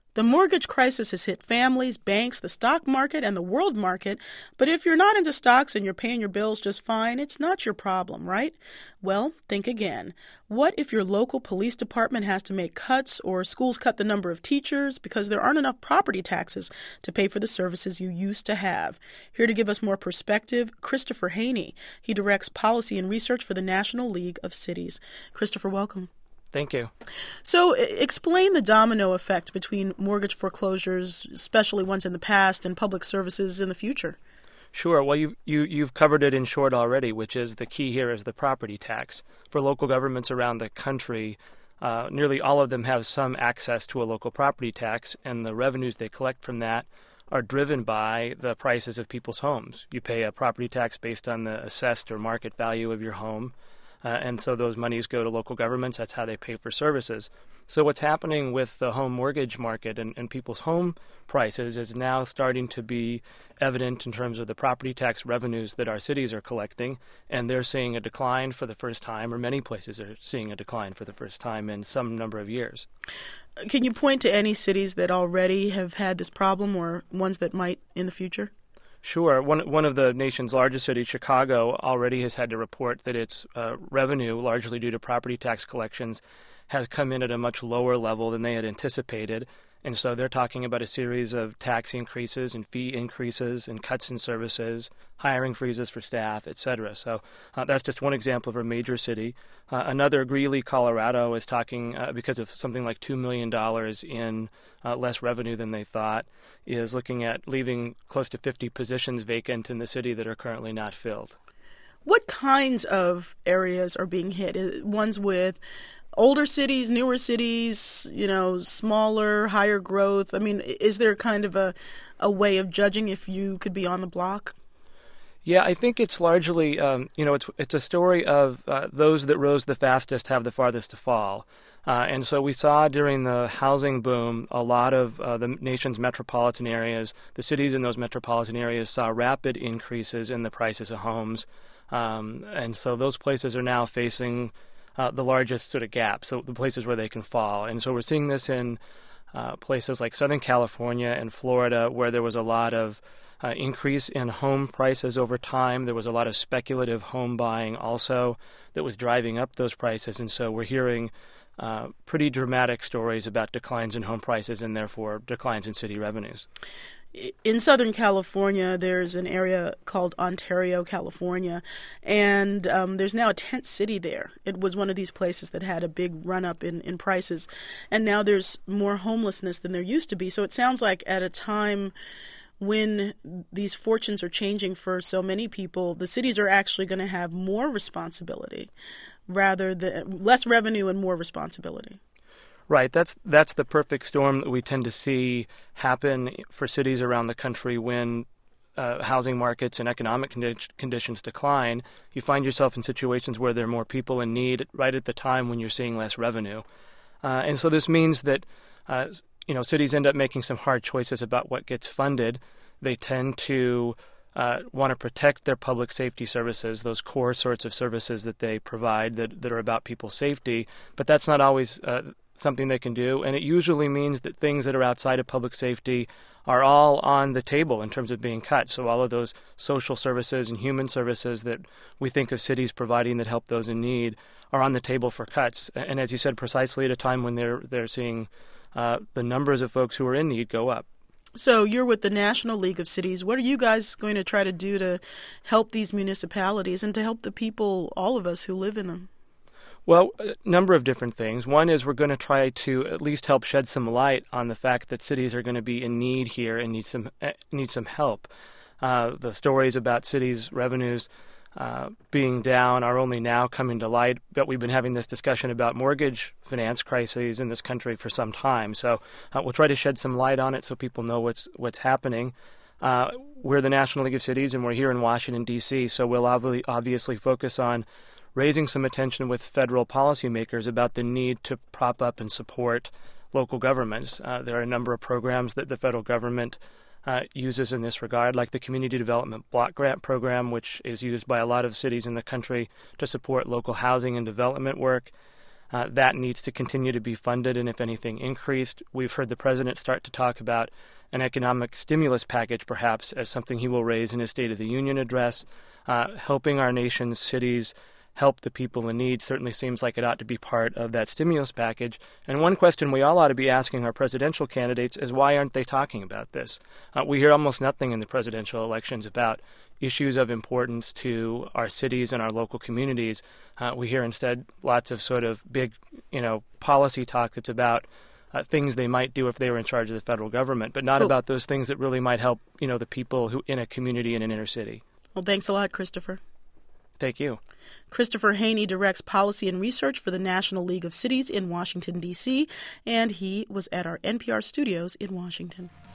The mortgage crisis has hit families, banks, the stock market, and the world market. But if you're not into stocks and you're paying your bills just fine, it's not your problem, right? Well, think again. What if your local police department has to make cuts or schools cut the number of teachers because there aren't enough property taxes to pay for the services you used to have? Here to give us more perspective, Christopher Haney. He directs policy and research for the National League of Cities. Christopher, welcome. Thank you. So explain the domino effect between mortgage foreclosures, especially ones in the past, and public services in the future. Sure. Well, you've covered it in short already, which is the key here is the property tax. For local governments around the country, nearly all of them have some access to a local property tax, and the revenues they collect from that are driven by the prices of people's homes. You pay a property tax based on the assessed or market value of your home. And so those monies go to local governments. That's how they pay for services. So what's happening with the home mortgage market and people's home prices is now starting to be evident in terms of the property tax revenues that our cities are collecting. And they're seeing a decline for the first time, or many places are seeing a decline for the first time in some number of years. Can you point to any cities that already have had this problem or ones that might in the future? Sure. One of the nation's largest cities, Chicago, already has had to report that its revenue, largely due to property tax collections, has come in at a much lower level than they had anticipated. And so they're talking about a series of tax increases and fee increases and cuts in services, hiring freezes for staff, etc. So that's just one example of a major city. Another, Greeley, Colorado, is talking, because of something like $2 million in less revenue than they thought, is looking at leaving close to 50 positions vacant in the city that are currently not filled. What kinds of areas are being hit? Ones with older cities, newer cities, smaller, higher growth? I mean, is there kind of a way of judging if you could be on the block? Yeah, I think it's largely, it's a story of those that rose the fastest have the farthest to fall. And so we saw during the housing boom, a lot of the nation's metropolitan areas, the cities in those metropolitan areas saw rapid increases in the prices of homes. And so those places are now facing the largest sort of gap, so the places where they can fall. And so we're seeing this in places like Southern California and Florida, where there was a lot of increase in home prices over time. There was a lot of speculative home buying also that was driving up those prices. And so we're hearing pretty dramatic stories about declines in home prices and therefore declines in city revenues. In Southern California, there's an area called Ontario, California, and there's now a tent city there. It was one of these places that had a big run-up in prices, and now there's more homelessness than there used to be. So it sounds like at a time when these fortunes are changing for so many people, the cities are actually going to have more responsibility, rather than less revenue and more responsibility. Right. That's the perfect storm that we tend to see happen for cities around the country when housing markets and economic conditions decline. You find yourself in situations where there are more people in need right at the time when you're seeing less revenue. And so this means that cities end up making some hard choices about what gets funded. They tend to want to protect their public safety services, those core sorts of services that they provide that are about people's safety, but that's not always something they can do, and it usually means that things that are outside of public safety are all on the table in terms of being cut. So all of those social services and human services that we think of cities providing that help those in need are on the table for cuts. And as you said, precisely at a time when they're seeing the numbers of folks who are in need go up. So you're with the National League of Cities. What are you guys going to try to do to help these municipalities and to help the people, all of us who live in them? Well, a number of different things. One is we're going to try to at least help shed some light on the fact that cities are going to be in need here and need some help. The stories about cities' revenues being down are only now coming to light, but we've been having this discussion about mortgage finance crises in this country for some time. So we'll try to shed some light on it so people know what's happening. We're the National League of Cities, and we're here in Washington, D.C., so we'll obviously focus on raising some attention with federal policymakers about the need to prop up and support local governments. There are a number of programs that the federal government uses in this regard, like the Community Development Block Grant Program, which is used by a lot of cities in the country to support local housing and development work. That needs to continue to be funded and, if anything, increased. We've heard the president start to talk about an economic stimulus package, perhaps, as something he will raise in his State of the Union address. Helping our nation's cities help the people in need certainly seems like it ought to be part of that stimulus package. And one question we all ought to be asking our presidential candidates is, why aren't they talking about this? We hear almost nothing in the presidential elections about issues of importance to our cities and our local communities. We hear instead lots of sort of big, policy talk that's about things they might do if they were in charge of the federal government, but not about those things that really might help, the people who in a community in an inner city. Well, thanks a lot, Christopher. Thank you. Christopher Haney directs policy and research for the National League of Cities in Washington, D.C., and he was at our NPR studios in Washington.